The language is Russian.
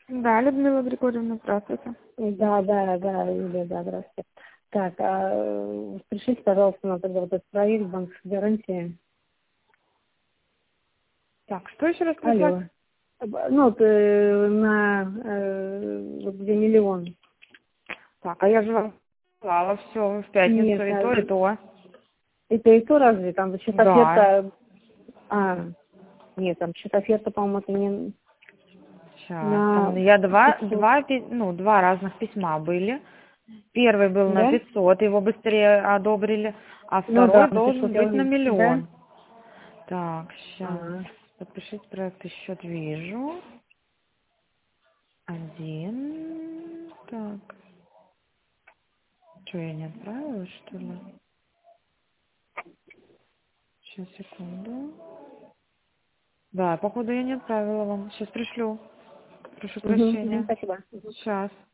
Да, Людмила Григорьевна, здравствуйте. Да, Юлия, да, здравствуйте. Так, пришлите, пожалуйста, на тогда вот этот проект банковской гарантии. Так, что еще раз прислать? Алло. Ну, вот, вот где миллион. Так, а я же вам сказала все в пятницу, Нет, и то, и то. это и то разве? Там счет Да. оферта... Нет, там счет оферта, по-моему, это не Сейчас. Там на я 500. два разных письма были. Первый был на Да? 500, его быстрее одобрили, а Ну да, второй на 500 должен я быть на уже... Да? миллион. Так, сейчас. А, Подпишите проект, счет вижу. Один. Так. Что, я не отправила, что ли? Сейчас, секунду. Да, походу я не отправила вам. Сейчас пришлю. Прошу прощения. спасибо. Сейчас.